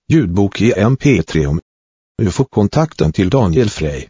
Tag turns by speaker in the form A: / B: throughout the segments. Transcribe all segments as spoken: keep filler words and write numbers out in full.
A: Ljudbok i M P tre om U F O-kontakten till Daniel Frey.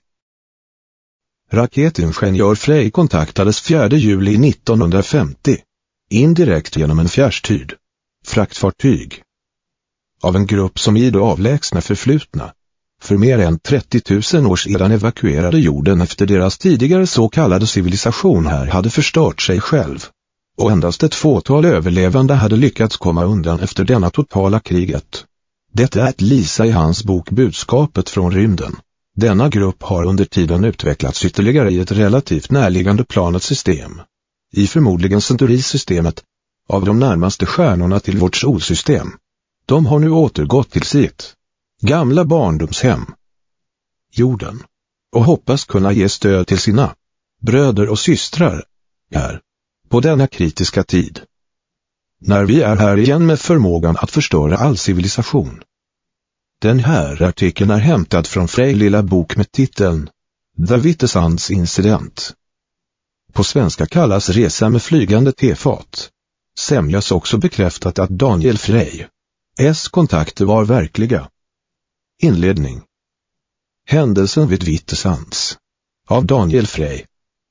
A: Raketingenjör Frey kontaktades fjärde juli nittonhundrafemtio, indirekt genom en fjärrstyrd fraktfartyg, av en grupp som i det avlägsna förflutna, för mer än trettio tusen år sedan evakuerade jorden efter deras tidigare så kallade civilisation här hade förstört sig själv, och endast ett fåtal överlevande hade lyckats komma undan efter denna totala kriget. Detta är att Lisa i hans bok Budskapet från rymden. Denna grupp har under tiden utvecklats ytterligare i ett relativt närliggande planetsystem, i förmodligen Centauri-systemet, av de närmaste stjärnorna till vårt solsystem. De har nu återgått till sitt gamla barndomshem, jorden, och hoppas kunna ge stöd till sina bröder och systrar här, på denna kritiska tid, när vi är här igen med förmågan att förstöra all civilisation. Den här artikeln är hämtad från Frey lilla bok med titeln The Wittesands incident. På svenska kallas Resa med flygande tefat. Sämjas också bekräftat att Daniel Frey S kontakter var verkliga. Inledning. Händelsen vid Wittesands av Daniel Frey.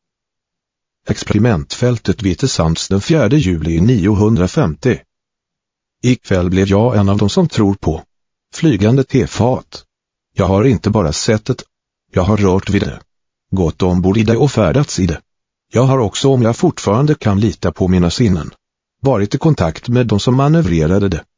A: Experimentfältet Wittesands den fjärde juli niohundrafemtio. Ikväll blev jag en av dem som tror på flygande tefat. Jag har inte bara sett det, jag har rört vid det, gått ombord i det och färdats i det. Jag har också, om jag fortfarande kan lita på mina sinnen, varit i kontakt med de som manövrerade det.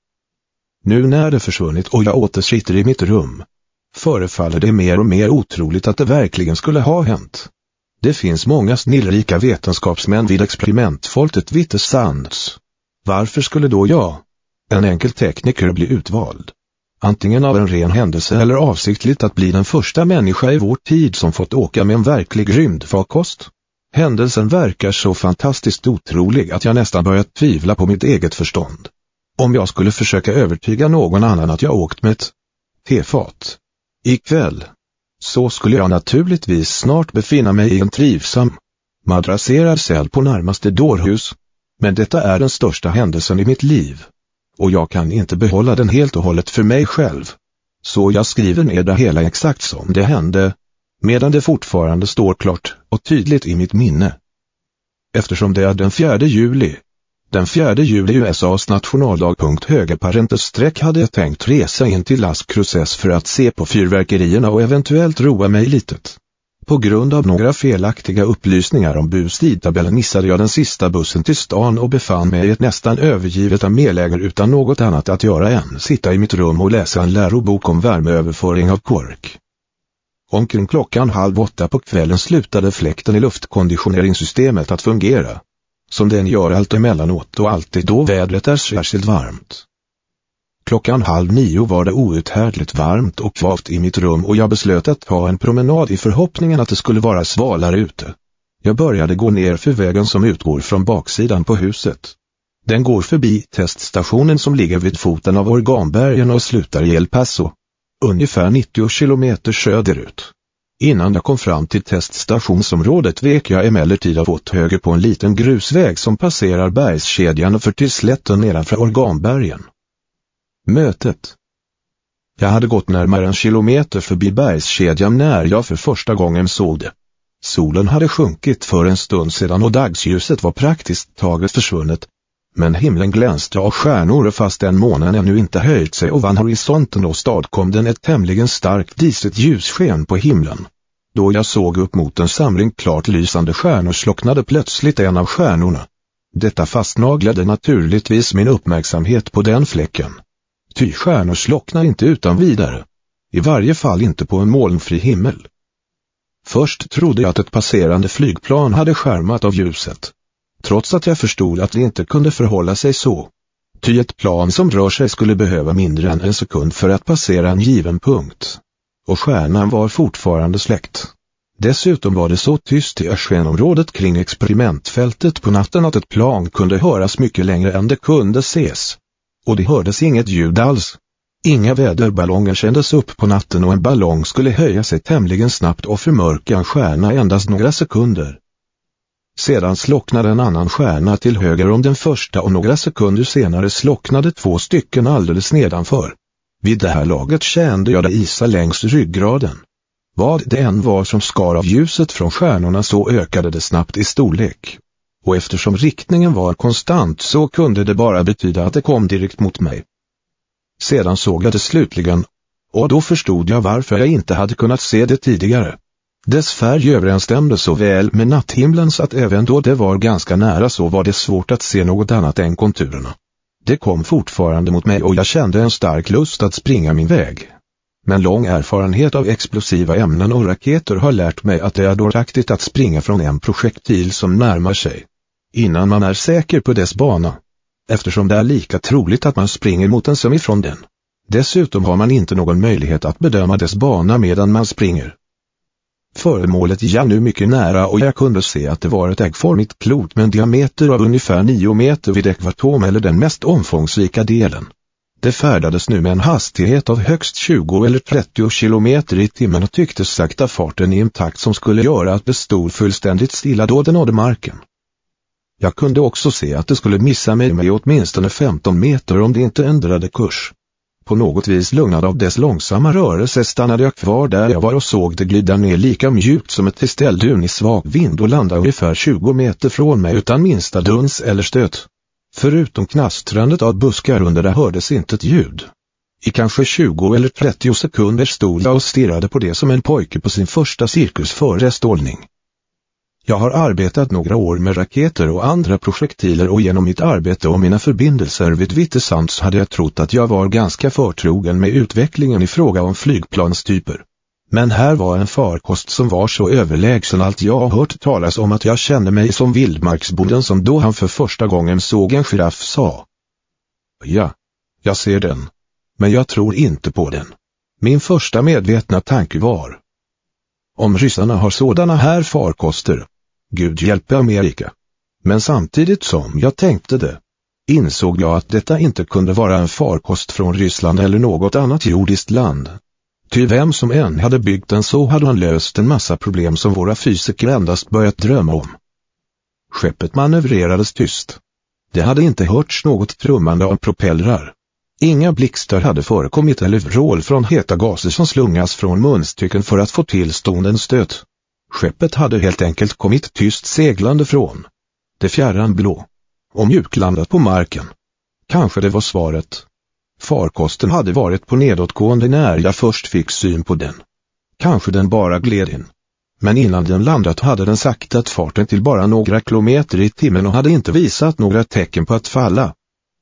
A: Nu när det försvunnit och jag åter sitter i mitt rum, förefaller det mer och mer otroligt att det verkligen skulle ha hänt. Det finns många snillrika vetenskapsmän vid experimentfältet Wittesands. Varför skulle då jag, en enkel tekniker, bli utvald? Antingen av en ren händelse eller avsiktligt att bli den första människa i vår tid som fått åka med en verklig rymdfarkost? Händelsen verkar så fantastiskt otrolig att jag nästan börjat tvivla på mitt eget förstånd. Om jag skulle försöka övertyga någon annan att jag åkt med ett tefat ikväll, så skulle jag naturligtvis snart befinna mig i en trivsam, madrasserad cell på närmaste dårhus. Men detta är den största händelsen i mitt liv, och jag kan inte behålla den helt och hållet för mig själv. Så jag skriver ner det hela exakt som det hände, medan det fortfarande står klart och tydligt i mitt minne. Eftersom det är den fjärde juli, den fjärde juli U S A:s nationaldag, punkt höga parentes streck, hade jag tänkt resa in till Las Cruces för att se på fyrverkerierna och eventuellt roa mig litet. På grund av några felaktiga upplysningar om bustidtabellen missade jag den sista bussen till stan och befann mig i ett nästan övergivet arméläger utan något annat att göra än sitta i mitt rum och läsa en lärobok om värmeöverföring av kork. Omkring klockan halv åtta på kvällen slutade fläkten i luftkonditioneringssystemet att fungera, som den gör allt emellanåt och alltid då vädret är särskilt varmt. Klockan halv nio var det outhärdligt varmt och kvavt i mitt rum och jag beslöt att ta en promenad i förhoppningen att det skulle vara svalare ute. Jag började gå ner för vägen som utgår från baksidan på huset. Den går förbi teststationen som ligger vid foten av Organbergen och slutar i El Paso, ungefär nittio kilometer söderut. Innan jag kom fram till teststationsområdet vek jag emellertid av åt höger på en liten grusväg som passerar bergskedjan och för till slätten nedanför Organbergen. Mötet. Jag hade gått närmare en kilometer förbi bergskedjan när jag för första gången såg det. Solen hade sjunkit för en stund sedan och dagsljuset var praktiskt taget försvunnet. Men himlen glänste av stjärnor fast den månen ännu inte höjt sig ovan horisonten och stadkom den ett tämligen starkt disigt ljussken på himlen. Då jag såg upp mot en samling klart lysande stjärnor slocknade plötsligt en av stjärnorna. Detta fastnaglade naturligtvis min uppmärksamhet på den fläcken. Ty stjärnor slocknar inte utan vidare. I varje fall inte på en molnfri himmel. Först trodde jag att ett passerande flygplan hade skärmat av ljuset, trots att jag förstod att det inte kunde förhålla sig så. Ty ett plan som rör sig skulle behöva mindre än en sekund för att passera en given punkt. Och stjärnan var fortfarande släckt. Dessutom var det så tyst i öskenområdet kring experimentfältet på natten att ett plan kunde höras mycket längre än det kunde ses. Och det hördes inget ljud alls. Inga väderballonger kändes upp på natten och en ballong skulle höja sig tämligen snabbt och förmörka en stjärna endast några sekunder. Sedan slocknade en annan stjärna till höger om den första och några sekunder senare slocknade två stycken alldeles nedanför. Vid det här laget kände jag det isa längs ryggraden. Vad det än var som skar av ljuset från stjärnorna så ökade det snabbt i storlek. Och eftersom riktningen var konstant så kunde det bara betyda att det kom direkt mot mig. Sedan såg jag det slutligen, och då förstod jag varför jag inte hade kunnat se det tidigare. Dess färg överensstämde så väl med natthimlen så att även då det var ganska nära så var det svårt att se något annat än konturerna. Det kom fortfarande mot mig och jag kände en stark lust att springa min väg. Men lång erfarenhet av explosiva ämnen och raketer har lärt mig att det är dåraktigt att springa från en projektil som närmar sig, innan man är säker på dess bana, eftersom det är lika troligt att man springer mot den som ifrån den. Dessutom har man inte någon möjlighet att bedöma dess bana medan man springer. Föremålet gick nu mycket nära och jag kunde se att det var ett äggformigt klot med en diameter av ungefär nio meter vid ekvatorn eller den mest omfångsrika delen. Det färdades nu med en hastighet av högst tjugo eller trettio kilometer i timmen och tycktes sakta farten i en takt som skulle göra att det stod fullständigt stilla då det nådde marken. Jag kunde också se att det skulle missa mig med åtminstone femton meter om det inte ändrade kurs. På något vis lugnad av dess långsamma rörelse stannade jag kvar där jag var och såg det glida ner lika mjukt som ett stäldun i svag vind och landa ungefär tjugo meter från mig utan minsta duns eller stöt. Förutom knastrandet av buskar under det hördes inte ett ljud. I kanske tjugo eller trettio sekunder stod jag och stirrade på det som en pojke på sin första cirkusföreställning. Jag har arbetat några år med raketer och andra projektiler och genom mitt arbete och mina förbindelser vid Wittesands hade jag trott att jag var ganska förtrogen med utvecklingen i fråga om flygplanstyper. Men här var en farkost som var så överlägsen allt jag har hört talas om att jag kände mig som vildmarksbonden som då han för första gången såg en giraff sa. Ja, jag ser den. Men jag tror inte på den. Min första medvetna tanke var: om ryssarna har sådana här farkoster, Gud hjälpe Amerika. Men samtidigt som jag tänkte det, insåg jag att detta inte kunde vara en farkost från Ryssland eller något annat jordiskt land. Ty vem som än hade byggt den så hade han löst en massa problem som våra fysiker endast börjat drömma om. Skeppet manövrerades tyst. Det hade inte hörts något trummande av propellrar. Inga blixtar hade förekommit eller vrål från heta gaser som slungas från munstycken för att få till ståndens stöt. Skeppet hade helt enkelt kommit tyst seglande från det fjärran blå och mjuklandat på marken. Kanske det var svaret. Farkosten hade varit på nedåtgående när jag först fick syn på den. Kanske den bara gled in. Men innan den landat hade den saktat farten till bara några kilometer i timmen och hade inte visat några tecken på att falla.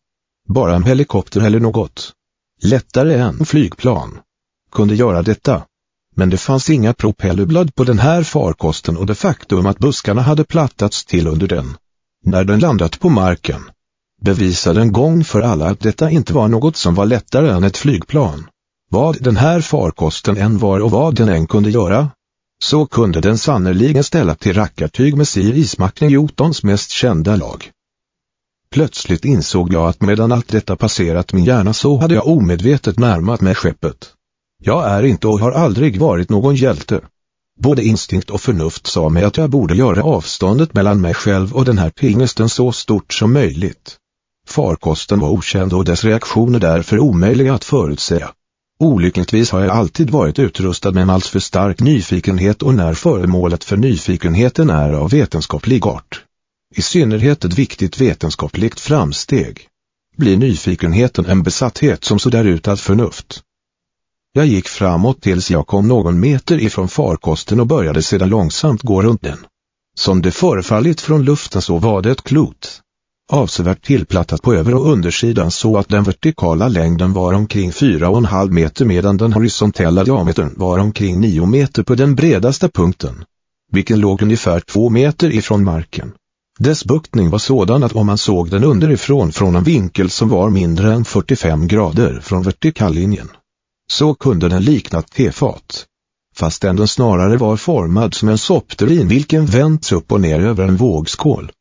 A: Bara en helikopter eller något lättare än flygplan kunde göra detta. Men det fanns inga propellerblad på den här farkosten och det faktum att buskarna hade plattats till under den när den landat på marken bevisade en gång för alla att detta inte var något som var lättare än ett flygplan. Vad den här farkosten än var och vad den än kunde göra, så kunde den sannoliken ställa till rackartyg med Sir Isaac Newtons mest kända lag. Plötsligt insåg jag att medan allt detta passerat min hjärna så hade jag omedvetet närmat mig skeppet. Jag är inte och har aldrig varit någon hjälte. Både instinkt och förnuft sa mig att jag borde göra avståndet mellan mig själv och den här pingesten så stort som möjligt. Farkosten var okänd och dess reaktioner därför omöjliga att förutsäga. Olyckligtvis har jag alltid varit utrustad med en alltför stark nyfikenhet och när föremålet för nyfikenheten är av vetenskaplig art, i synnerhet ett viktigt vetenskapligt framsteg, blir nyfikenheten en besatthet som sådär utan förnuft. Jag gick framåt tills jag kom någon meter ifrån farkosten och började sedan långsamt gå runt den. Som det förefallit från luften så var det ett klot, avsevärt tillplattat på över- och undersidan så att den vertikala längden var omkring fyra och en halv meter medan den horisontella diametern var omkring nio meter på den bredaste punkten, vilken låg ungefär två meter ifrån marken. Dess buktning var sådan att om man såg den underifrån från en vinkel som var mindre än fyrtiofem grader från vertikallinjen, så kunde den likna ett tefat, fast den snarare var formad som en soppturin vilken vänts upp och ner över en vågskål.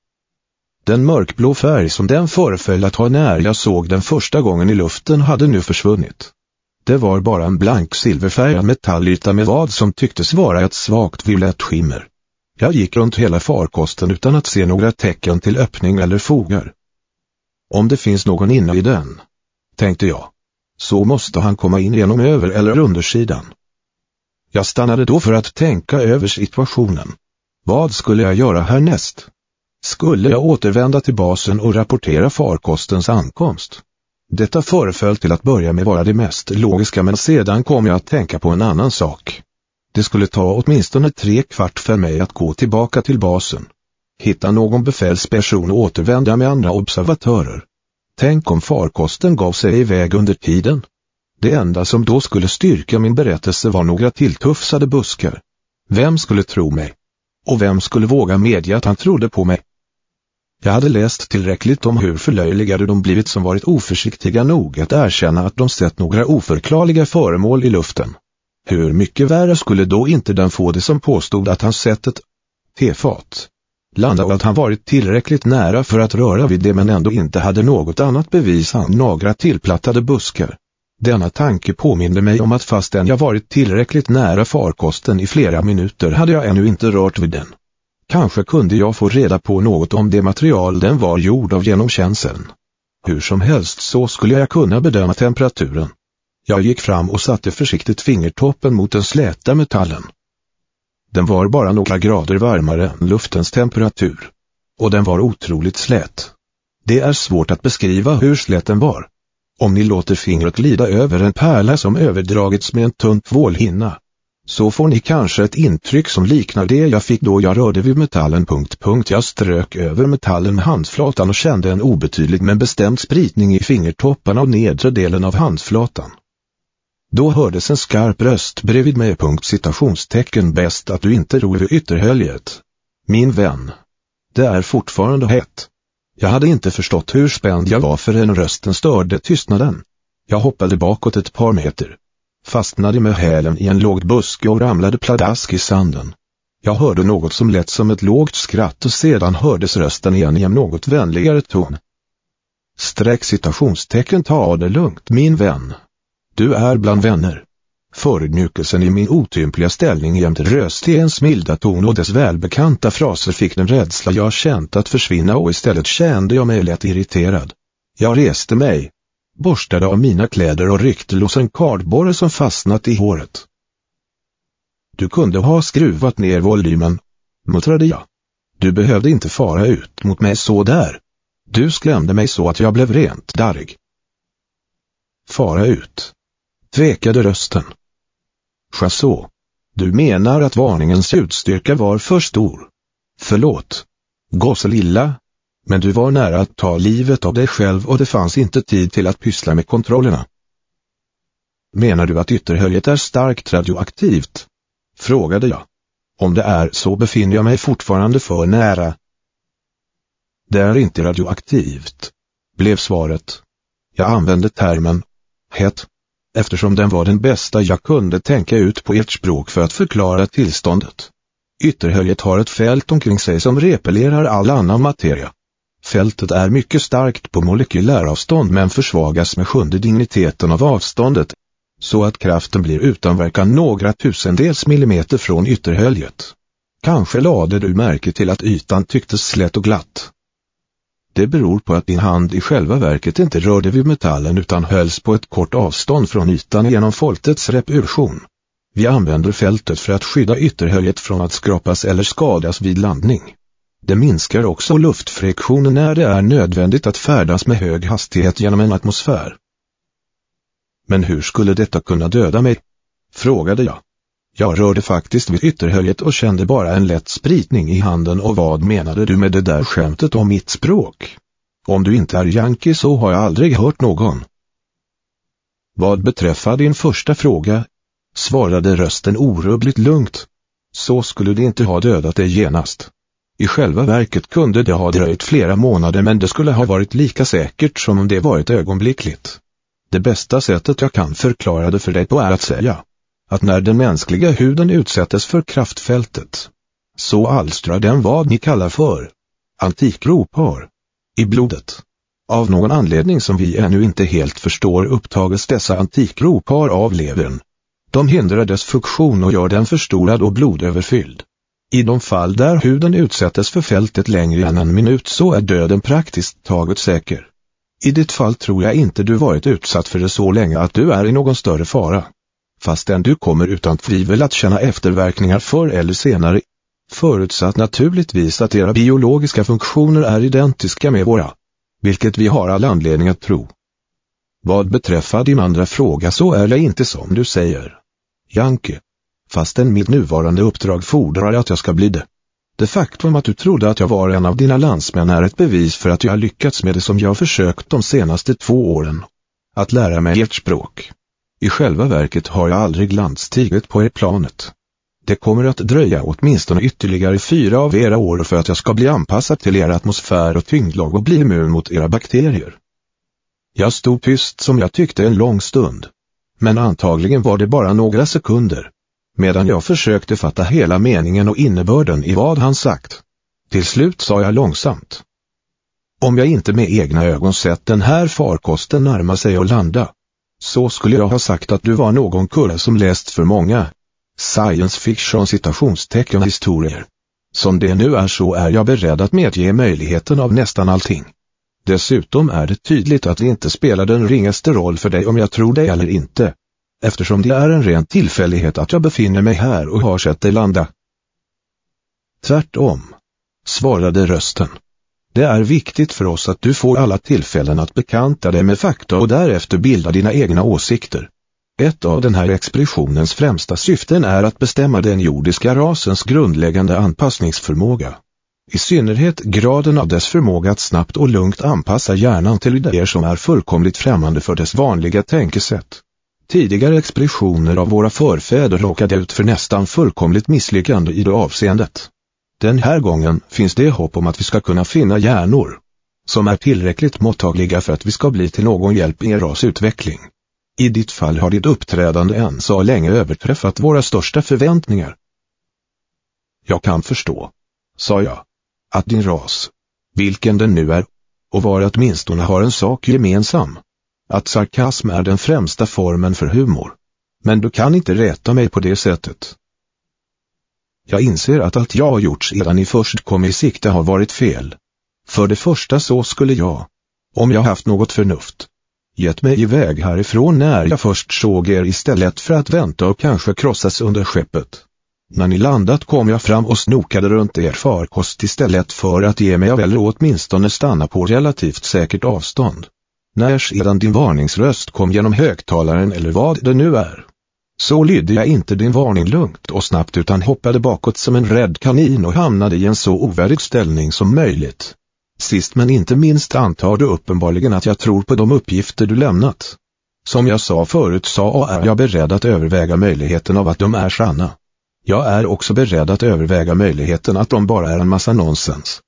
A: Den mörkblå färg som den föreföll att ha när jag såg den första gången i luften hade nu försvunnit. Det var bara en blank silverfärgad metallyta med vad som tycktes vara ett svagt violett skimmer. Jag gick runt hela farkosten utan att se några tecken till öppning eller fogar. Om det finns någon inne i den, tänkte jag, Så måste han komma in genom över- eller undersidan. Jag stannade då för att tänka över situationen. Vad skulle jag göra härnäst? Skulle jag återvända till basen och rapportera farkostens ankomst? Detta föreföll till att börja med vara det mest logiska, men sedan kom jag att tänka på en annan sak. Det skulle ta åtminstone tre kvart för mig att gå tillbaka till basen. Hitta någon befälsperson och återvända med andra observatörer. Tänk om farkosten gav sig iväg under tiden. Det enda som då skulle styrka min berättelse var några tilltufsade buskar. Vem skulle tro mig? Och vem skulle våga medge att han trodde på mig? Jag hade läst tillräckligt om hur förlöjligade de blivit som varit oförsiktiga nog att erkänna att de sett några oförklarliga föremål i luften. Hur mycket värre skulle då inte den få det som påstod att han sett ett tefat landa och att han varit tillräckligt nära för att röra vid det, men ändå inte hade något annat bevis än några tillplattade buskar. Denna tanke påminde mig om att fastän jag varit tillräckligt nära farkosten i flera minuter hade jag ännu inte rört vid den. Kanske kunde jag få reda på något om det material den var gjord av genom känseln. Hur som helst så skulle jag kunna bedöma temperaturen. Jag gick fram och satte försiktigt fingertoppen mot den släta metallen. Den var bara några grader varmare än luftens temperatur. Och den var otroligt slät. Det är svårt att beskriva hur slät den var. Om ni låter fingret glida över en pärla som överdragits med en tunn tvålhinna, så får ni kanske ett intryck som liknar det jag fick då jag rörde vid metallen. Punkt, punkt. Jag strök över metallen med handflatan och kände en obetydlig men bestämd spritning i fingertopparna och nedre delen av handflatan. Då hördes en skarp röst bredvid mig. Punkt, citationstecken, bäst att du inte ror vid ytterhöljet. Min vän. Det är fortfarande hett. Jag hade inte förstått hur spänd jag var förrän rösten störde tystnaden. Jag hoppade bakåt ett par meter. Fastnade med hälen i en låg buske och ramlade pladask i sanden. Jag hörde något som lät som ett lågt skratt och sedan hördes rösten igen i en något vänligare ton. Sträck citationstecken, ta det lugnt, min vän. Du är bland vänner. Förödmjukelsen i min otympliga ställning jämte röstens milda ton och dess välbekanta fraser fick den rädsla jag känt att försvinna, och istället kände jag mig lätt irriterad. Jag reste mig, borstade av mina kläder och ryckte loss en kardborre som fastnat i håret. Du kunde ha skruvat ner volymen, muttrade jag. Du behövde inte fara ut mot mig så där. Du skrämde mig så att jag blev rent darrig. Fara ut, tvekade rösten. Jaså, du menar att varningens ljudstyrka var för stor? Förlåt, gosselilla, men du var nära att ta livet av dig själv och det fanns inte tid till att pyssla med kontrollerna. Menar du att ytterhöljet är starkt radioaktivt? Frågade jag. Om det är så befinner jag mig fortfarande för nära. Det är inte radioaktivt, blev svaret. Jag använde termen hett, eftersom den var den bästa jag kunde tänka ut på ert språk för att förklara tillståndet. Ytterhöljet har ett fält omkring sig som repellerar all annan materia. Fältet är mycket starkt på molekyläravstånd men försvagas med sjunde digniteten av avståndet, så att kraften blir utan verkan några tusendels millimeter från ytterhöljet. Kanske lade du märke till att ytan tycktes slätt och glatt. Det beror på att din hand i själva verket inte rörde vid metallen utan hölls på ett kort avstånd från ytan genom fältets repulsion. Vi använder fältet för att skydda ytterhöljet från att skrapas eller skadas vid landning. Det minskar också luftfriktionen när det är nödvändigt att färdas med hög hastighet genom en atmosfär. Men hur skulle detta kunna döda mig? Frågade jag. Jag rörde faktiskt vid ytterhöljet och kände bara en lätt spritning i handen. Och vad menade du med det där skämtet om mitt språk? Om du inte är yankee så har jag aldrig hört någon. Vad beträffar din första fråga, svarade rösten orubbligt lugnt, så skulle det inte ha dödat dig genast. I själva verket kunde det ha dröjt flera månader, men det skulle ha varit lika säkert som om det varit ögonblickligt. Det bästa sättet jag kan förklara det för dig på är att säga att när den mänskliga huden utsättes för kraftfältet, så alstrar den vad ni kallar för antikropar i blodet. Av någon anledning som vi ännu inte helt förstår upptages dessa antikropar av levern. De hindrar dess funktion och gör den förstorad och blodöverfylld. I de fall där huden utsättes för fältet längre än en minut så är döden praktiskt taget säker. I ditt fall tror jag inte du varit utsatt för det så länge att du är i någon större fara. Fastän du kommer utan tvivel att känna efterverkningar förr eller senare. Förutsatt naturligtvis att era biologiska funktioner är identiska med våra. Vilket vi har all anledning att tro. Vad beträffar din andra fråga så är jag inte som du säger, Janke. Fastän mitt nuvarande uppdrag fordrar att jag ska bli det. Det faktum att du trodde att jag var en av dina landsmän är ett bevis för att jag har lyckats med det som jag har försökt de senaste två åren. Att lära mig ert språk. I själva verket har jag aldrig landstigit på er planet. Det kommer att dröja åtminstone ytterligare fyra av era år för att jag ska bli anpassad till er atmosfär och tyngdlag och bli immun mot era bakterier. Jag stod tyst som jag tyckte en lång stund. Men antagligen var det bara några sekunder. Medan jag försökte fatta hela meningen och innebörden i vad han sagt. Till slut sa jag långsamt. Om jag inte med egna ögon sett den här farkosten närma sig och landa, så skulle jag ha sagt att du var någon kulle som läst för många science fiction citationstecken historier. Som det nu är så är jag beredd att medge möjligheten av nästan allting. Dessutom är det tydligt att det inte spelar den ringaste roll för dig om jag tror dig eller inte. Eftersom det är en ren tillfällighet att jag befinner mig här och har sett dig landa. Tvärtom, svarade rösten. Det är viktigt för oss att du får alla tillfällen att bekanta dig med fakta och därefter bilda dina egna åsikter. Ett av den här expeditionens främsta syften är att bestämma den jordiska rasens grundläggande anpassningsförmåga. I synnerhet graden av dess förmåga att snabbt och lugnt anpassa hjärnan till idéer som är fullkomligt främmande för dess vanliga tänkesätt. Tidigare expeditioner av våra förfäder råkade ut för nästan fullkomligt misslyckande i det avseendet. Den här gången finns det hopp om att vi ska kunna finna hjärnor som är tillräckligt mottagliga för att vi ska bli till någon hjälp i en rasutveckling. I ditt fall har ditt uppträdande än så länge överträffat våra största förväntningar. Jag kan förstå, sa jag, att din ras, vilken den nu är, och var åtminstone har en sak gemensam. Att sarkasm är den främsta formen för humor. Men du kan inte rätta mig på det sättet. Jag inser att allt jag har gjort sedan ni först kom i sikte har varit fel. För det första så skulle jag, om jag haft något förnuft, gett mig iväg härifrån när jag först såg er istället för att vänta och kanske krossas under skeppet. När ni landat kom jag fram och snokade runt er farkost istället för att ge mig av eller åtminstone stanna på relativt säkert avstånd. När sedan din varningsröst kom genom högtalaren eller vad det nu är, så lydde jag inte din varning lugnt och snabbt utan hoppade bakåt som en rädd kanin och hamnade i en så ovärdig ställning som möjligt. Sist men inte minst antar du uppenbarligen att jag tror på de uppgifter du lämnat. Som jag sa förut så är jag beredd att överväga möjligheten av att de är sanna. Jag är också beredd att överväga möjligheten att de bara är en massa nonsens.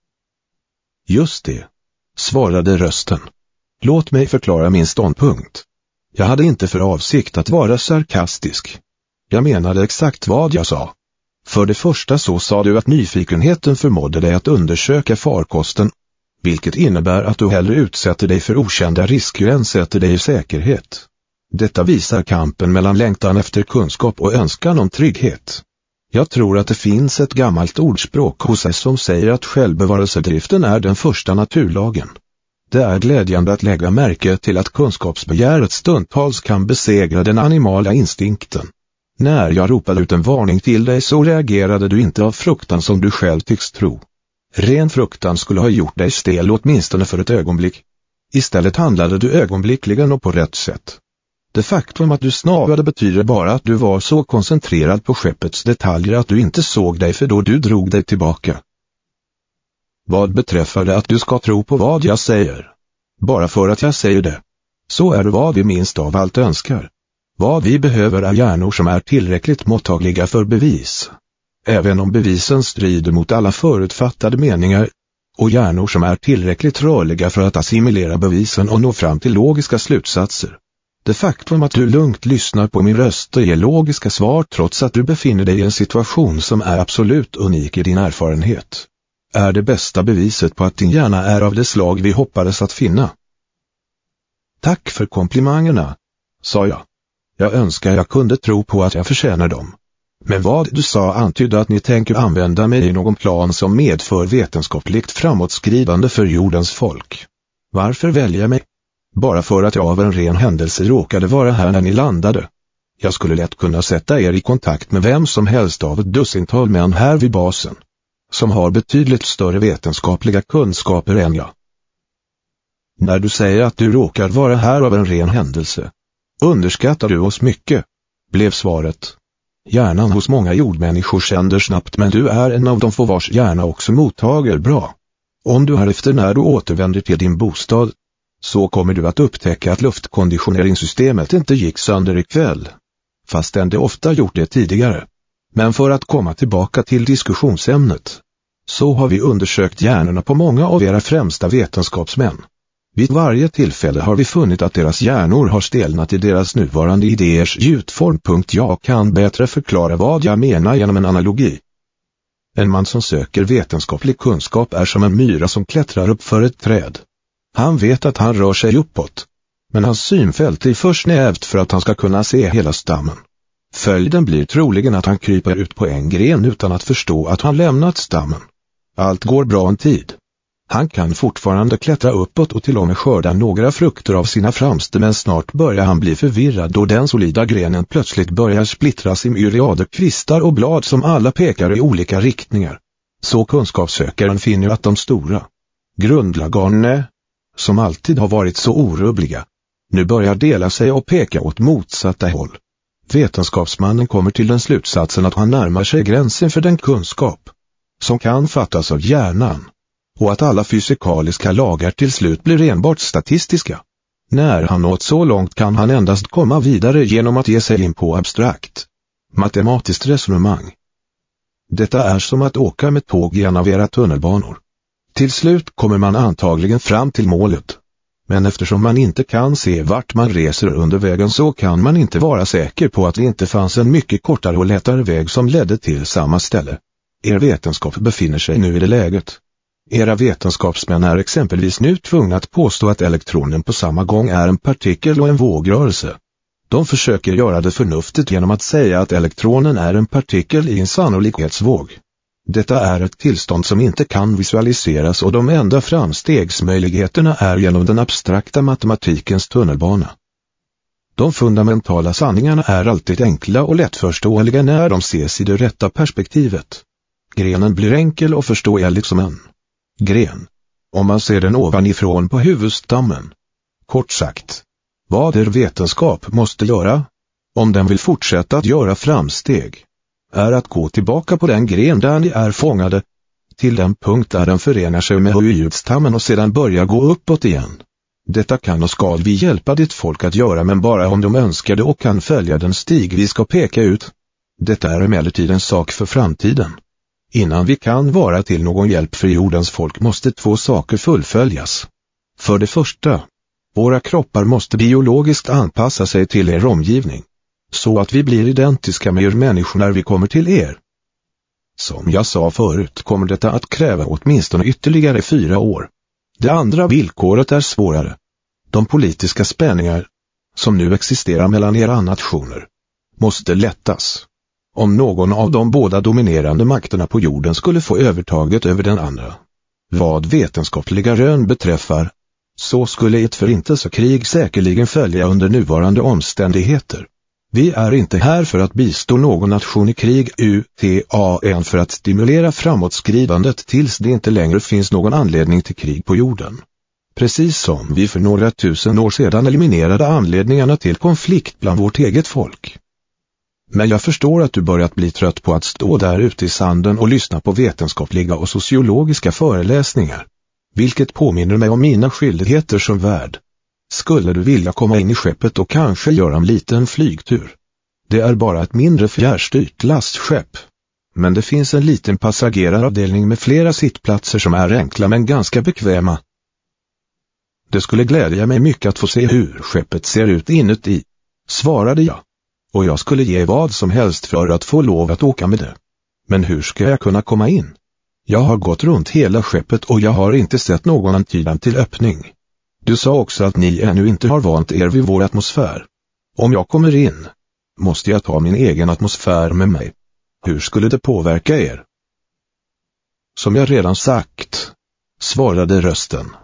A: Just det, svarade rösten. Låt mig förklara min ståndpunkt. Jag hade inte för avsikt att vara sarkastisk. Jag menade exakt vad jag sa. För det första så sa du att nyfikenheten förmådde dig att undersöka farkosten, vilket innebär att du hellre utsätter dig för okända risker än sätter dig i säkerhet. Detta visar kampen mellan längtan efter kunskap och önskan om trygghet. Jag tror att det finns ett gammalt ordspråk hos oss som säger att självbevarelsedriften är den första naturlagen. Det är glädjande att lägga märke till att kunskapsbegäret stundtals kan besegra den animala instinkten. När jag ropade ut en varning till dig så reagerade du inte av fruktan som du själv tycks tro. Ren fruktan skulle ha gjort dig stel åtminstone för ett ögonblick. Istället handlade du ögonblickligen och på rätt sätt. Det faktum att du snavade betyder bara att du var så koncentrerad på skeppets detaljer att du inte såg dig för då du drog dig tillbaka. Vad beträffar det att du ska tro på vad jag säger, bara för att jag säger det, så är det vad vi minst av allt önskar. Vad vi behöver är hjärnor som är tillräckligt mottagliga för bevis, även om bevisen strider mot alla förutfattade meningar, och hjärnor som är tillräckligt rörliga för att assimilera bevisen och nå fram till logiska slutsatser. Det faktum att du lugnt lyssnar på min röst och ger logiska svar trots att du befinner dig i en situation som är absolut unik i din erfarenhet, är det bästa beviset på att din hjärna är av det slag vi hoppades att finna. Tack för komplimangerna, sa jag. Jag önskar jag kunde tro på att jag förtjänar dem. Men vad du sa antydde att ni tänker använda mig i någon plan som medför vetenskapligt framåtskridande för jordens folk. Varför välja mig? Bara för att jag av en ren händelse råkade vara här när ni landade. Jag skulle lätt kunna sätta er i kontakt med vem som helst av ett dussintal män här vid basen, som har betydligt större vetenskapliga kunskaper än jag. När du säger att du råkar vara här av en ren händelse, underskattar du oss mycket, blev svaret. Hjärnan hos många jordmänniskor sänder snabbt, men du är en av de få vars hjärna också mottager bra. Om du härefter när du återvänder till din bostad, så kommer du att upptäcka att luftkonditioneringssystemet inte gick sönder ikväll, fastän det ofta gjort det tidigare. Men för att komma tillbaka till diskussionsämnet, så har vi undersökt hjärnorna på många av era främsta vetenskapsmän. Vid varje tillfälle har vi funnit att deras hjärnor har stelnat i deras nuvarande idéers gjutform. Jag kan bättre förklara vad jag menar genom en analogi. En man som söker vetenskaplig kunskap är som en myra som klättrar upp för ett träd. Han vet att han rör sig uppåt, men hans synfält är för snävt för att han ska kunna se hela stammen. Följden blir troligen att han kryper ut på en gren utan att förstå att han lämnat stammen. Allt går bra en tid. Han kan fortfarande klättra uppåt och till och med skörda några frukter av sina framsteg, men snart börjar han bli förvirrad då den solida grenen plötsligt börjar splittras i myriader kvistar och blad som alla pekar i olika riktningar. Så kunskapssökaren finner att de stora grundlagarna, som alltid har varit så orubbliga, nu börjar dela sig och peka åt motsatta håll. Vetenskapsmannen kommer till den slutsatsen att han närmar sig gränsen för den kunskap som kan fattas av hjärnan, och att alla fysikaliska lagar till slut blir enbart statistiska. När han nått så långt kan han endast komma vidare genom att ge sig in på abstrakt matematiskt resonemang. Detta är som att åka med tåg i en av era tunnelbanor. Till slut kommer man antagligen fram till målet. Men eftersom man inte kan se vart man reser under vägen, så kan man inte vara säker på att det inte fanns en mycket kortare och lättare väg som ledde till samma ställe. Er vetenskap befinner sig nu i det läget. Era vetenskapsmän är exempelvis nu tvungna att påstå att elektronen på samma gång är en partikel och en vågrörelse. De försöker göra det förnuftigt genom att säga att elektronen är en partikel i en sannolikhetsvåg. Detta är ett tillstånd som inte kan visualiseras, och de enda framstegsmöjligheterna är genom den abstrakta matematikens tunnelbana. De fundamentala sanningarna är alltid enkla och lättförståeliga när de ses i det rätta perspektivet. Grenen blir enkel och förståelig som en gren, om man ser den ovanifrån på huvudstammen. Kort sagt, vad er vetenskap måste göra, om den vill fortsätta att göra framsteg, är att gå tillbaka på den gren där ni är fångade, till den punkt där den förenar sig med huvudstammen och sedan börja gå uppåt igen. Detta kan och ska vi hjälpa ditt folk att göra, men bara om de önskar det och kan följa den stig vi ska peka ut. Detta är emellertid en sak för framtiden. Innan vi kan vara till någon hjälp för jordens folk måste två saker fullföljas. För det första, våra kroppar måste biologiskt anpassa sig till er omgivning, så att vi blir identiska med er människor när vi kommer till er. Som jag sa förut kommer detta att kräva åtminstone ytterligare fyra år. Det andra villkoret är svårare. De politiska spänningar som nu existerar mellan era nationer måste lättas. Om någon av de båda dominerande makterna på jorden skulle få övertaget över den andra, vad vetenskapliga rön beträffar, så skulle ett förintelsekrig säkerligen följa under nuvarande omständigheter. Vi är inte här för att bistå någon nation i krig utan för att stimulera framåtskrivandet tills det inte längre finns någon anledning till krig på jorden. Precis som vi för några tusen år sedan eliminerade anledningarna till konflikt bland vårt eget folk. Men jag förstår att du börjat bli trött på att stå där ute i sanden och lyssna på vetenskapliga och sociologiska föreläsningar, vilket påminner mig om mina skyldigheter som värd. Skulle du vilja komma in i skeppet och kanske göra en liten flygtur? Det är bara ett mindre fjärrstyrt lastskepp, men det finns en liten passageraravdelning med flera sittplatser som är enkla men ganska bekväma. Det skulle glädja mig mycket att få se hur skeppet ser ut inuti, svarade jag. Och jag skulle ge vad som helst för att få lov att åka med det. Men hur ska jag kunna komma in? Jag har gått runt hela skeppet och jag har inte sett någon antydan till öppning. Du sa också att ni ännu inte har vant er vid vår atmosfär. Om jag kommer in, måste jag ta min egen atmosfär med mig. Hur skulle det påverka er? Som jag redan sagt, svarade rösten.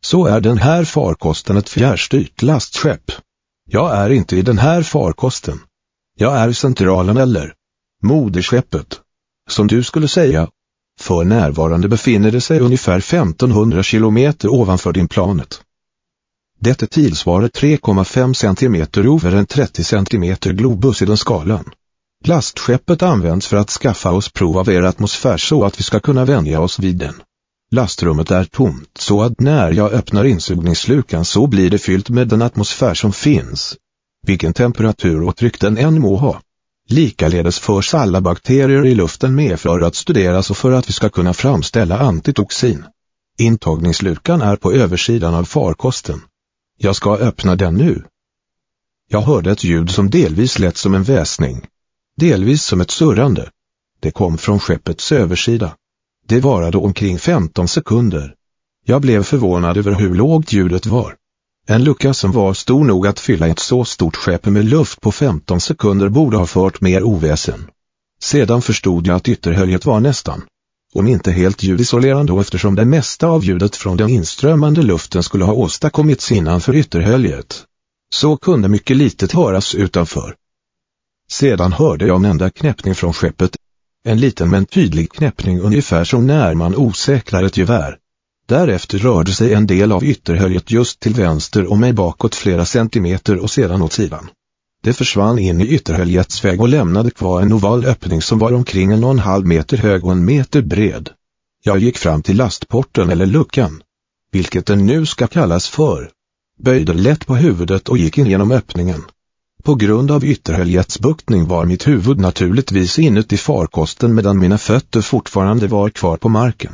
A: Så är den här farkosten ett fjärrstyrt lastskepp. Jag är inte i den här farkosten. Jag är i centralen eller moderskeppet, som du skulle säga. För närvarande befinner det sig ungefär femtonhundra kilometer ovanför din planet. Detta tillsvarar tre komma fem centimeter över en trettio centimeter globus i den skalan. Lastskeppet används för att skaffa oss prov av er atmosfär så att vi ska kunna vänja oss vid den. Lastrummet är tomt så att när jag öppnar insugningslukan så blir det fyllt med den atmosfär som finns. Vilken temperatur och tryck den än må ha. Likaledes förs alla bakterier i luften med för att studeras och för att vi ska kunna framställa antitoxin. Intagningslukan är på översidan av farkosten. Jag ska öppna den nu. Jag hörde ett ljud som delvis lät som en väsning. Delvis som ett surrande. Det kom från skeppets översida. Det varade omkring femton sekunder. Jag blev förvånad över hur lågt ljudet var. En lucka som var stor nog att fylla ett så stort skepp med luft på femton sekunder borde ha fört mer oväsen. Sedan förstod jag att ytterhöljet var nästan, om inte helt ljudisolerande, och eftersom det mesta av ljudet från den inströmmande luften skulle ha åstadkommits innanför ytterhöljet, så kunde mycket litet höras utanför. Sedan hörde jag en enda knäppning från skeppet. En liten men tydlig knäppning, ungefär som när man osäkrar ett gevär. Därefter rörde sig en del av ytterhöljet just till vänster om mig bakåt flera centimeter och sedan åt sidan. Det försvann in i ytterhöljets vägg och lämnade kvar en oval öppning som var omkring en och en halv meter hög och en meter bred. Jag gick fram till lastporten eller luckan, vilket den nu ska kallas för, böjde lätt på huvudet och gick in genom öppningen. På grund av ytterhöljets buktning var mitt huvud naturligtvis inuti farkosten medan mina fötter fortfarande var kvar på marken.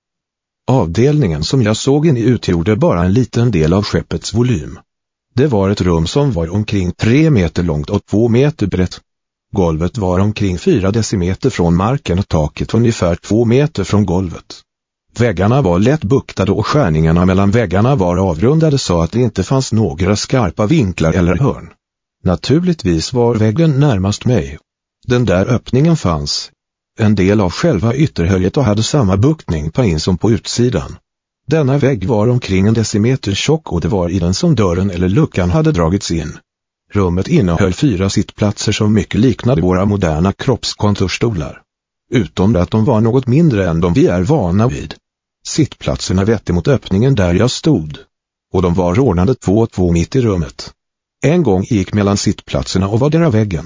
A: Avdelningen som jag såg in i utgjorde bara en liten del av skeppets volym. Det var ett rum som var omkring tre meter långt och två meter brett. Golvet var omkring fyra decimeter från marken och taket ungefär två meter från golvet. Väggarna var lätt buktade och skärningarna mellan väggarna var avrundade så att det inte fanns några skarpa vinklar eller hörn. Naturligtvis var väggen närmast mig. Den där öppningen fanns. En del av själva ytterhöljet och hade samma buktning på in som på utsidan. Denna vägg var omkring en decimeter tjock och det var i den som dörren eller luckan hade dragits in. Rummet innehöll fyra sittplatser som mycket liknade våra moderna kroppskontorstolar. Utom att de var något mindre än de vi är vana vid. Sittplatserna vette mot öppningen där jag stod. Och de var ordnade två och två mitt i rummet. En gång gick mellan sittplatserna och vardera väggen.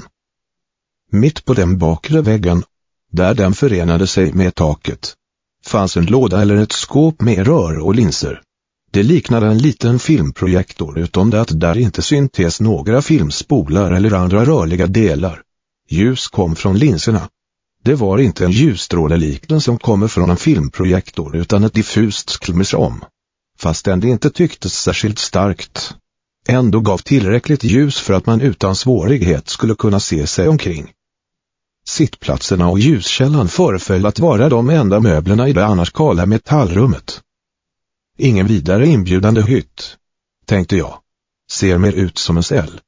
A: Mitt på den bakre väggen, där den förenade sig med taket, fanns en låda eller ett skåp med rör och linser. Det liknade en liten filmprojektor utom det att där inte syntes några filmspolar eller andra rörliga delar. Ljus kom från linserna. Det var inte en ljusstråle lik den som kommer från en filmprojektor utan ett diffust sklmsom. Fastän det inte tycktes särskilt starkt. Ändå gav tillräckligt ljus för att man utan svårighet skulle kunna se sig omkring. Sittplatserna och ljuskällan föreföll att vara de enda möblerna i det annars kalla metallrummet. Ingen vidare inbjudande hytt, tänkte jag. Ser mer ut som en cell.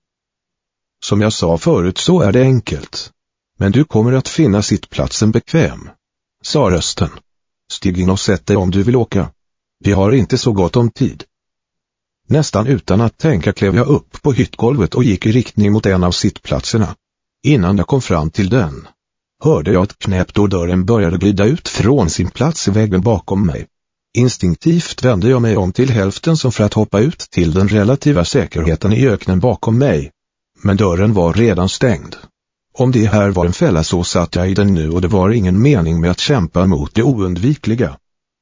A: Som jag sa förut så är det enkelt. Men du kommer att finna sittplatsen bekväm, sa rösten. Stig in och sätt dig om du vill åka. Vi har inte så gott om tid. Nästan utan att tänka klev jag upp på hyttgolvet och gick i riktning mot en av sittplatserna. Innan jag kom fram till den, hörde jag ett knäpp då dörren började glida ut från sin plats i väggen bakom mig. Instinktivt vände jag mig om till hälften som för att hoppa ut till den relativa säkerheten i öknen bakom mig. Men dörren var redan stängd. Om det här var en fälla så satt jag i den nu och det var ingen mening med att kämpa mot det oundvikliga.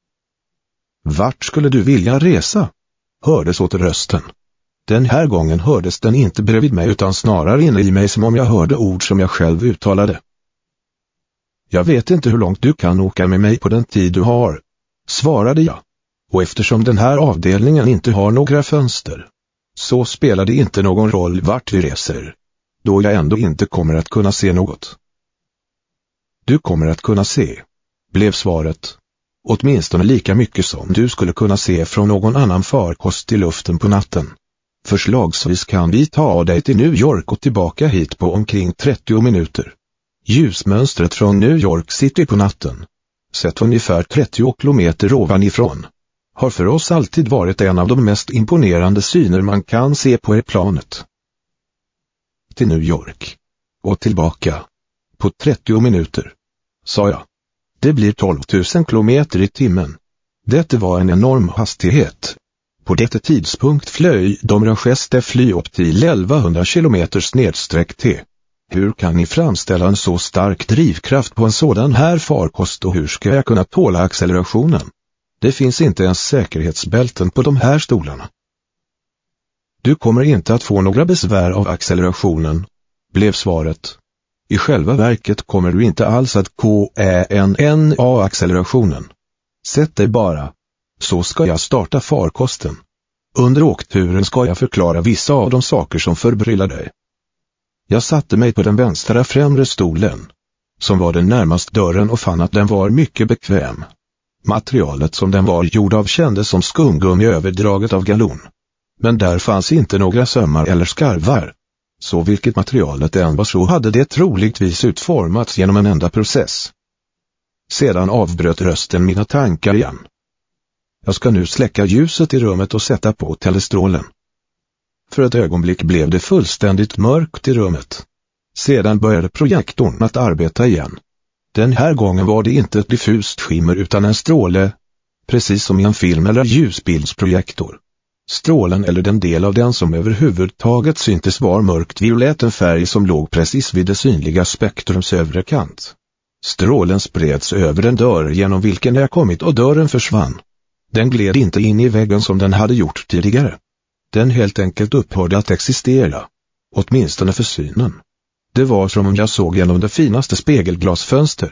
A: Vart skulle du vilja resa? Hördes åt rösten. Den här gången hördes den inte bredvid mig utan snarare inne i mig som om jag hörde ord som jag själv uttalade. Jag vet inte hur långt du kan åka med mig på den tid du har, svarade jag. Och eftersom den här avdelningen inte har några fönster, så spelar det inte någon roll vart vi reser, då jag ändå inte kommer att kunna se något. Du kommer att kunna se, blev svaret. Åtminstone lika mycket som du skulle kunna se från någon annan farkost i luften på natten. Förslagsvis kan vi ta dig till New York och tillbaka hit på omkring trettio minuter. Ljusmönstret från New York City på natten, sett ungefär trettio kilometer ovanifrån, har för oss alltid varit en av de mest imponerande syner man kan se på airplanet. Till New York. Och tillbaka. På trettio minuter. Sa jag. Det blir tolv tusen kilometer i timmen. Det var en enorm hastighet. På detta tidspunkt flöj de Racheste fly upp till elvahundra kilometer snedstreck T. Hur kan ni framställa en så stark drivkraft på en sådan här farkost och hur ska jag kunna tåla accelerationen? Det finns inte ens säkerhetsbälten på de här stolarna. Du kommer inte att få några besvär av accelerationen, blev svaret. I själva verket kommer du inte alls att känna accelerationen. Sätt dig bara. Så ska jag starta farkosten. Under åkturen ska jag förklara vissa av de saker som förbryllar dig. Jag satte mig på den vänstra främre stolen, som var den närmast dörren och fann att den var mycket bekväm. Materialet som den var gjord av kändes som skumgummi överdraget av galon. Men där fanns inte några sömmar eller skarvar. Så vilket materialet än var så hade det troligtvis utformats genom en enda process. Sedan avbröt rösten mina tankar igen. Jag ska nu släcka ljuset i rummet och sätta på telestrålen. För ett ögonblick blev det fullständigt mörkt i rummet. Sedan började projektorn att arbeta igen. Den här gången var det inte ett diffust skimmer utan en stråle, precis som i en film- eller ljusbildsprojektor. Strålen eller den del av den som överhuvudtaget syntes var mörkt violett, en färg som låg precis vid det synliga spektrums övre kant. Strålen spreds över en dörr genom vilken jag kommit och dörren försvann. Den gled inte in i väggen som den hade gjort tidigare. Den helt enkelt upphörde att existera, åtminstone för synen. Det var som om jag såg genom det finaste spegelglasfönster.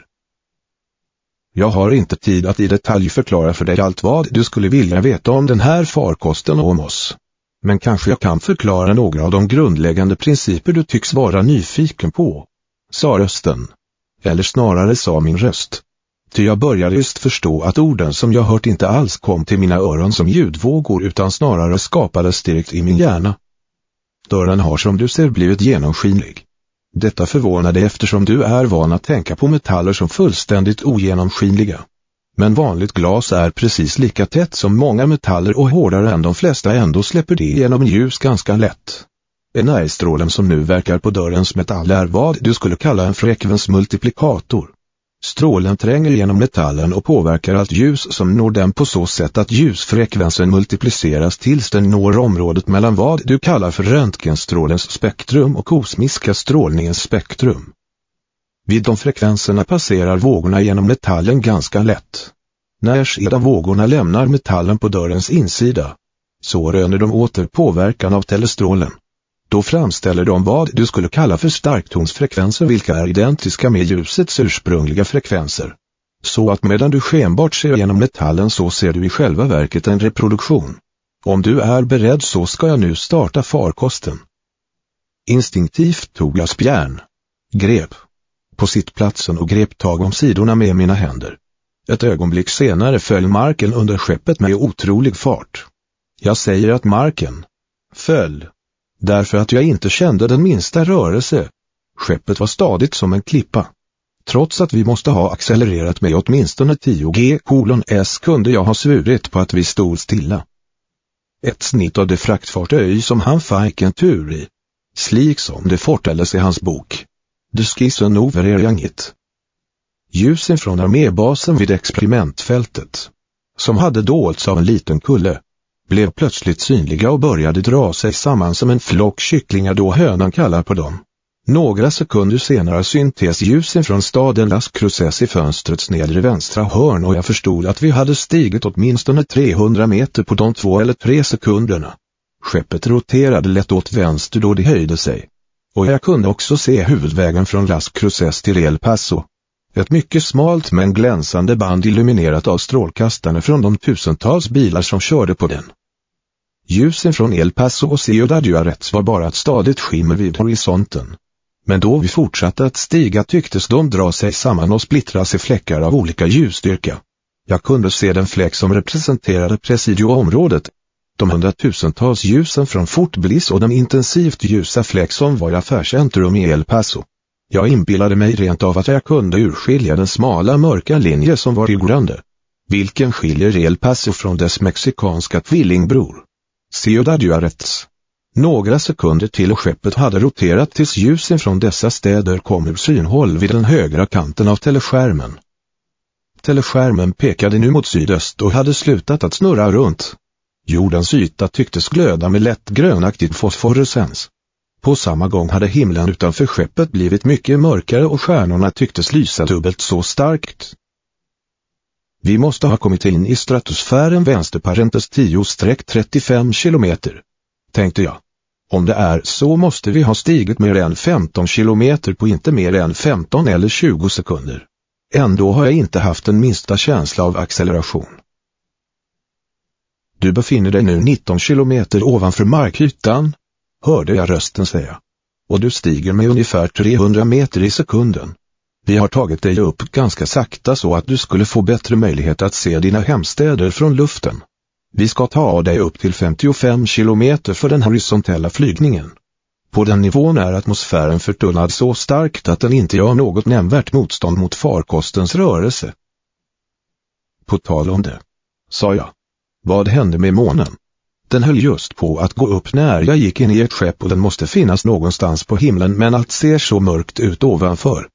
A: Jag har inte tid att i detalj förklara för dig allt vad du skulle vilja veta om den här farkosten och om oss. Men kanske jag kan förklara några av de grundläggande principer du tycks vara nyfiken på, sa rösten. Eller snarare sa min röst. Ty jag började just förstå att orden som jag hört inte alls kom till mina öron som ljudvågor utan snarare skapades direkt i min hjärna. Dörren har som du ser blivit genomskinlig. Detta förvånade eftersom du är van att tänka på metaller som fullständigt ogenomskinliga. Men vanligt glas är precis lika tätt som många metaller och hårdare än de flesta, ändå släpper det genom ljus ganska lätt. N R-strålen som nu verkar på dörrens metall är vad du skulle kalla en frekvensmultiplikator. Strålen tränger genom metallen och påverkar allt ljus som når den på så sätt att ljusfrekvensen multipliceras tills den når området mellan vad du kallar för röntgenstrålens spektrum och kosmiska strålningens spektrum. Vid de frekvenserna passerar vågorna genom metallen ganska lätt. När sedan vågorna lämnar metallen på dörrens insida, så röner de åter påverkan av telestrålen. Då framställer de vad du skulle kalla för starktonsfrekvenser, vilka är identiska med ljusets ursprungliga frekvenser. Så att medan du skenbart ser genom metallen så ser du i själva verket en reproduktion. Om du är beredd så ska jag nu starta farkosten. Instinktivt tog jag spjärn, grep på sittplatsen och grep tag om sidorna med mina händer. Ett ögonblick senare föll marken under skeppet med otrolig fart. Jag säger att marken föll. Därför att jag inte kände den minsta rörelse. Skeppet var stadigt som en klippa. Trots att vi måste ha accelererat med åtminstone tio G S kunde jag ha svurit på att vi stod stilla. Ett snitt av det fraktfartyg som han fick en tur i. Slik som det fortälles i hans bok. The Skissen over Erjangit. Ljusen från armébasen vid experimentfältet, som hade dolts av en liten kulle, blev plötsligt synliga och började dra sig samman som en flock kycklingar då hönan kallar på dem. Några sekunder senare syntes ljusen från staden Las Cruces i fönstrets nedre vänstra hörn och jag förstod att vi hade stigit åtminstone trehundra meter på de två eller tre sekunderna. Skeppet roterade lätt åt vänster då det höjde sig. Och jag kunde också se huvudvägen från Las Cruces till El Paso. Ett mycket smalt men glänsande band illuminerat av strålkastarna från de tusentals bilar som körde på den. Ljusen från El Paso och Ciudad Juarez var bara ett stadigt skimmer vid horisonten. Men då vi fortsatte att stiga tycktes de dra sig samman och splittras i fläckar av olika ljusstyrka. Jag kunde se den fläck som representerade Presidio-området, de hundratusentals ljusen från Fort Bliss och den intensivt ljusa fläck som var affärscentrum i El Paso. Jag inbillade mig rent av att jag kunde urskilja den smala mörka linje som var ryggande. vilken skiljer El Paso från dess mexikanska tvillingbror, Ciudad Juárez. Några sekunder till och skeppet hade roterat tills ljusen från dessa städer kom ur synhåll vid den högra kanten av teleskärmen. Teleskärmen pekade nu mot sydöst och hade slutat att snurra runt. Jordens yta tycktes glöda med lätt grönaktig fosforescens. På samma gång hade himlen utanför skeppet blivit mycket mörkare och stjärnorna tycktes lysa dubbelt så starkt. Vi måste ha kommit in i stratosfären vänsterparentes tio trettiofem kilometer, tänkte jag. Om det är så måste vi ha stigit mer än femton kilometer på inte mer än femton eller tjugo sekunder. Ändå har jag inte haft den minsta känsla av acceleration. Du befinner dig nu nitton kilometer ovanför markytan, hörde jag rösten säga. Och du stiger med ungefär trehundra meter i sekunden. Vi har tagit dig upp ganska sakta så att du skulle få bättre möjlighet att se dina hemstäder från luften. Vi ska ta dig upp till femtiofem kilometer för den horisontella flygningen. På den nivån är atmosfären förtunnad så starkt att den inte gör något nämnvärt motstånd mot farkostens rörelse. På tal om det, sa jag. Vad hände med månen? Den höll just på att gå upp när jag gick in i ett skepp och den måste finnas någonstans på himlen, men allt ser så mörkt ut ovanför.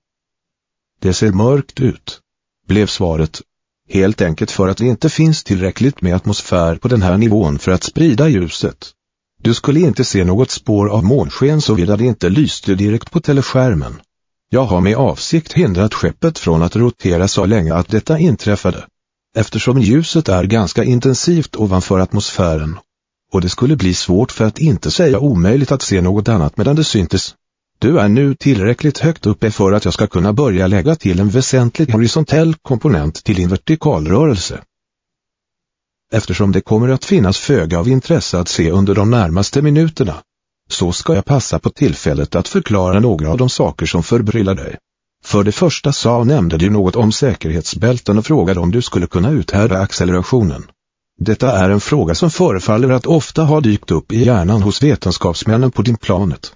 A: Det ser mörkt ut, blev svaret. Helt enkelt för att det inte finns tillräckligt med atmosfär på den här nivån för att sprida ljuset. Du skulle inte se något spår av månsken såvida det inte lyste direkt på teleskärmen. Jag har med avsikt hindrat skeppet från att rotera så länge att detta inträffade. Eftersom ljuset är ganska intensivt ovanför atmosfären. Och det skulle bli svårt för att inte säga omöjligt att se något annat medan det syntes. Du är nu tillräckligt högt uppe för att jag ska kunna börja lägga till en väsentlig horisontell komponent till din vertikalrörelse. Eftersom det kommer att finnas föga av intresse att se under de närmaste minuterna, så ska jag passa på tillfället att förklara några av de saker som förbryllar dig. För det första sa nämnde du något om säkerhetsbälten och frågade om du skulle kunna uthärda accelerationen. Detta är en fråga som förefaller att ofta ha dykt upp i hjärnan hos vetenskapsmännen på din planet.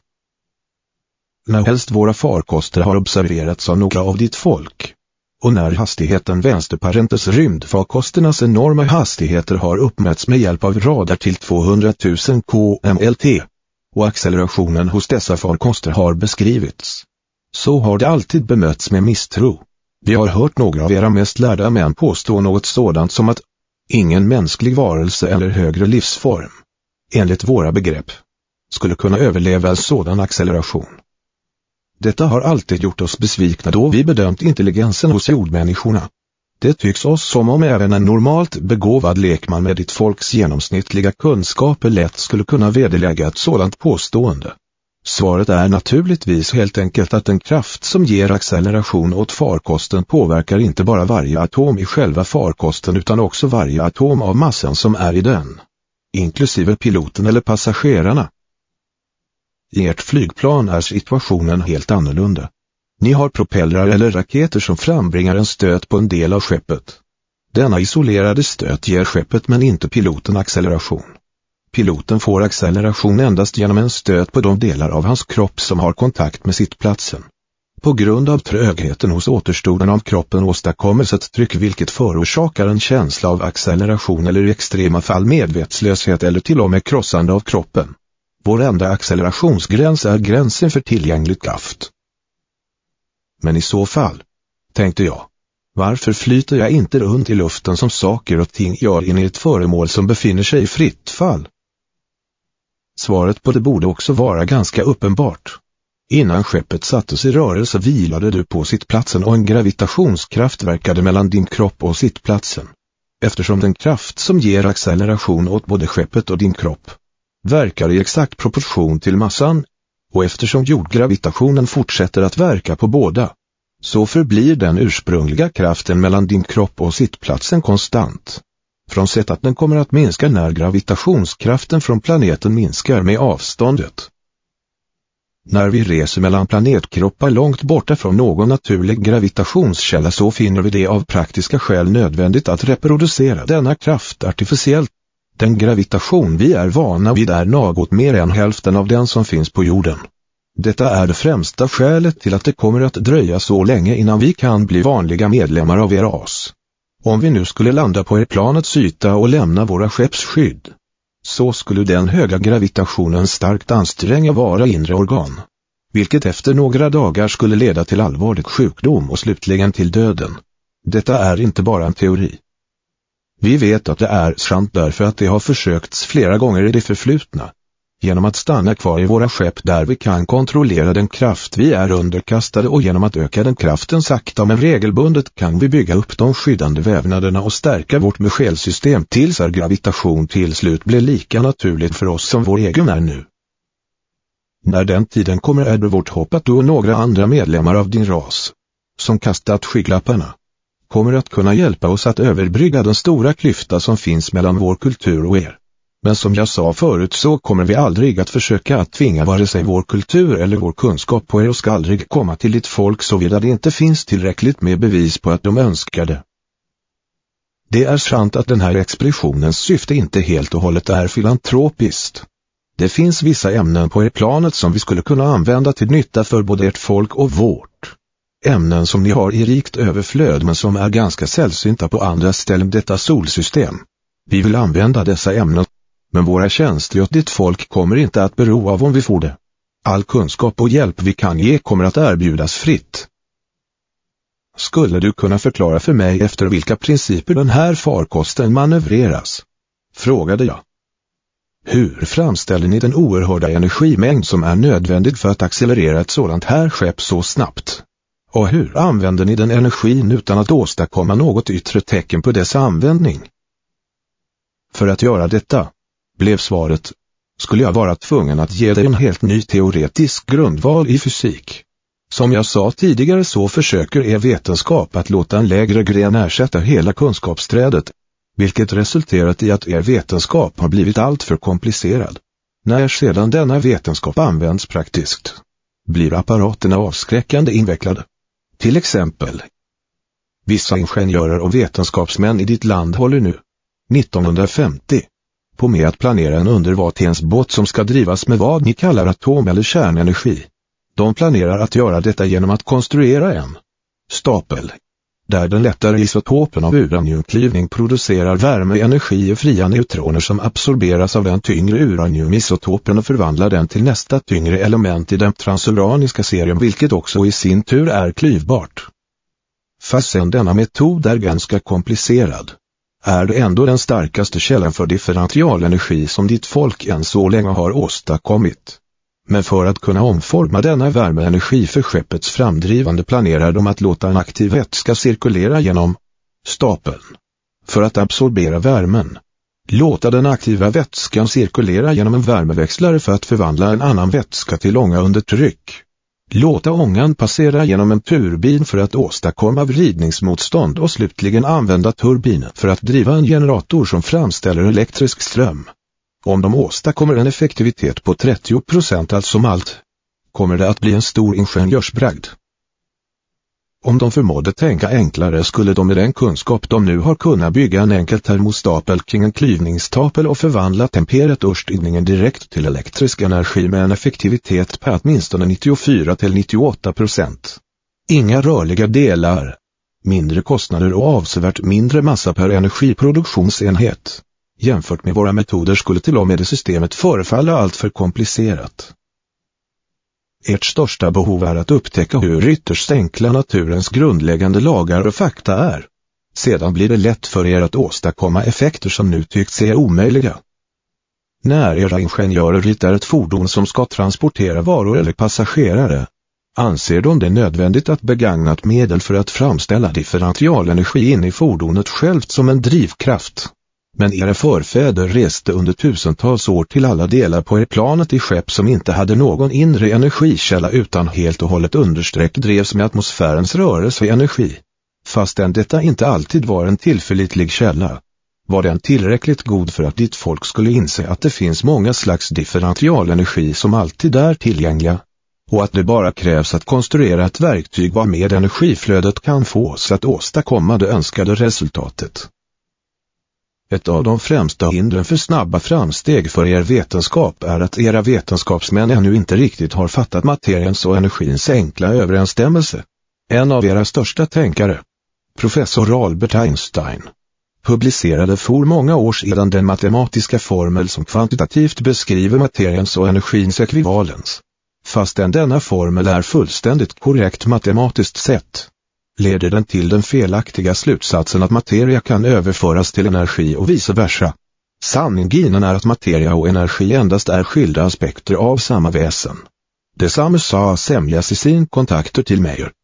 A: När helst våra farkoster har observerats av några av ditt folk, och när hastigheten vänsterparentes rymdfarkosternas enorma hastigheter har uppmätts med hjälp av radar till tvåhundratusen kilometer, och accelerationen hos dessa farkoster har beskrivits, så har det alltid bemötts med misstro. Vi har hört några av era mest lärda män påstå något sådant som att ingen mänsklig varelse eller högre livsform, enligt våra begrepp, skulle kunna överleva en sådan acceleration. Detta har alltid gjort oss besvikna då vi bedömt intelligensen hos jordmänniskorna. Det tycks oss som om även en normalt begåvad lekman med ditt folks genomsnittliga kunskaper lätt skulle kunna vederlägga ett sådant påstående. Svaret är naturligtvis helt enkelt att den kraft som ger acceleration åt farkosten påverkar inte bara varje atom i själva farkosten utan också varje atom av massan som är i den, inklusive piloten eller passagerarna. I ert flygplan är situationen helt annorlunda. Ni har propellrar eller raketer som frambringar en stöt på en del av skeppet. Denna isolerade stöt ger skeppet men inte piloten acceleration. Piloten får acceleration endast genom en stöt på de delar av hans kropp som har kontakt med sittplatsen. På grund av trögheten hos återstoden av kroppen åstadkommes ett tryck vilket förorsakar en känsla av acceleration eller i extrema fall medvetslöshet eller till och med krossande av kroppen. Vår enda accelerationsgräns är gränsen för tillgänglig kraft. Men i så fall, tänkte jag, varför flyter jag inte runt i luften som saker och ting gör in i ett föremål som befinner sig i fritt fall? Svaret på det borde också vara ganska uppenbart. Innan skeppet sattes i rörelse vilade du på sittplatsen och en gravitationskraft verkade mellan din kropp och sittplatsen. Eftersom den kraft som ger acceleration åt både skeppet och din kropp verkar i exakt proportion till massan, och eftersom jordgravitationen fortsätter att verka på båda, så förblir den ursprungliga kraften mellan din kropp och sittplatsen konstant. Frånsett att den kommer att minska när gravitationskraften från planeten minskar med avståndet. När vi reser mellan planetkroppar långt borta från någon naturlig gravitationskälla så finner vi det av praktiska skäl nödvändigt att reproducera denna kraft artificiellt. Den gravitation vi är vana vid är något mer än hälften av den som finns på jorden. Detta är det främsta skälet till att det kommer att dröja så länge innan vi kan bli vanliga medlemmar av er ras. Om vi nu skulle landa på er planets yta och lämna våra skeppsskydd, så skulle den höga gravitationen starkt anstränga våra inre organ, vilket efter några dagar skulle leda till allvarlig sjukdom och slutligen till döden. Detta är inte bara en teori. Vi vet att det är sant därför att det har försökts flera gånger i det förflutna. Genom att stanna kvar i våra skepp där vi kan kontrollera den kraft vi är underkastade och genom att öka den kraften sakta men regelbundet kan vi bygga upp de skyddande vävnaderna och stärka vårt besjälssystem tills är gravitation till slut blir lika naturligt för oss som vår egen är nu. När den tiden kommer är det vårt hopp att du och några andra medlemmar av din ras, som kastat skygglapparna, kommer att kunna hjälpa oss att överbrygga den stora klyfta som finns mellan vår kultur och er. Men som jag sa förut så kommer vi aldrig att försöka att tvinga vare sig vår kultur eller vår kunskap på er och ska aldrig komma till ditt folk såvida det inte finns tillräckligt med bevis på att de önskar det. Det är sant att den här expeditionens syfte inte helt och hållet är filantropiskt. Det finns vissa ämnen på er planet som vi skulle kunna använda till nytta för både ert folk och vårt. Ämnen som ni har i rikt överflöd men som är ganska sällsynta på andra ställen i detta solsystem. Vi vill använda dessa ämnen, men våra tjänster åt ditt folk kommer inte att bero av om vi får det. All kunskap och hjälp vi kan ge kommer att erbjudas fritt. Skulle du kunna förklara för mig efter vilka principer den här farkosten manövreras? Frågade jag. Hur framställer ni den oerhörda energimängd som är nödvändig för att accelerera ett sådant här skepp så snabbt? Och hur använder ni den energin utan att åstadkomma något yttre tecken på dess användning? För att göra detta, blev svaret, skulle jag vara tvungen att ge dig en helt ny teoretisk grundval i fysik. Som jag sa tidigare så försöker er vetenskap att låta en lägre gren ersätta hela kunskapsträdet, vilket resulterat i att er vetenskap har blivit allt för komplicerad. När sedan denna vetenskap används praktiskt, blir apparaterna avskräckande invecklade. Till exempel, vissa ingenjörer och vetenskapsmän i ditt land håller nu, nittonhundrafemtio, på med att planera en undervattensbåt som ska drivas med vad ni kallar atom- eller kärnenergi. De planerar att göra detta genom att konstruera en stapel, där den lättare isotopen av uraniumklyvning producerar värmeenergi och fria neutroner som absorberas av den tyngre uraniumisotopen och förvandlar den till nästa tyngre element i den transuraniska serien, vilket också i sin tur är klyvbart. Fastän denna metod är ganska komplicerad, är det ändå den starkaste källan för differentialenergi som ditt folk än så länge har åstadkommit. Men för att kunna omforma denna värmeenergi för skeppets framdrivande planerar de att låta en aktiv vätska cirkulera genom stapeln. För att absorbera värmen, låta den aktiva vätskan cirkulera genom en värmeväxlare för att förvandla en annan vätska till ånga under tryck. Låta ångan passera genom en turbin för att åstadkomma vridningsmotstånd och slutligen använda turbinen för att driva en generator som framställer elektrisk ström. Om de åstadkommer en effektivitet på trettio procent allt som allt, kommer det att bli en stor ingenjörsbragd. Om de förmådde tänka enklare skulle de med den kunskap de nu har kunna bygga en enkel termostapel kring en klyvningsstapel och förvandla temperaturstigningen direkt till elektrisk energi med en effektivitet på åtminstone nittiofyra till nittioåtta procent. Inga rörliga delar, mindre kostnader och avsevärt mindre massa per energiproduktionsenhet. Jämfört med våra metoder skulle till och med det systemet förefalla allt för komplicerat. Ert största behov är att upptäcka hur ytterst enkla naturens grundläggande lagar och fakta är. Sedan blir det lätt för er att åstadkomma effekter som nu tycks se omöjliga. När era ingenjörer ritar ett fordon som ska transportera varor eller passagerare, anser de det nödvändigt att begagna ett medel för att framställa differentialenergi in i fordonet självt som en drivkraft. Men era förfäder reste under tusentals år till alla delar på er planet i skepp som inte hade någon inre energikälla utan helt och hållet understreck drevs med atmosfärens rörelse och energi. Fastän detta inte alltid var en tillförlitlig källa, var den tillräckligt god för att ditt folk skulle inse att det finns många slags differentialenergi som alltid är tillgängliga, och att det bara krävs att konstruera ett verktyg varmed energiflödet kan få oss att åstadkomma det önskade resultatet. Ett av de främsta hindren för snabba framsteg för er vetenskap är att era vetenskapsmän ännu inte riktigt har fattat materiens och energins enkla överensstämmelse. En av era största tänkare, Professor Albert Einstein, publicerade för många år sedan den matematiska formel som kvantitativt beskriver materiens och energins ekvivalens. Fastän denna formel är fullständigt korrekt matematiskt sett, leder den till den felaktiga slutsatsen att materia kan överföras till energi och vice versa. Sanningen är att materia och energi endast är skilda aspekter av samma väsen. Detsamma sa Semjas i sin kontakter till Meyer.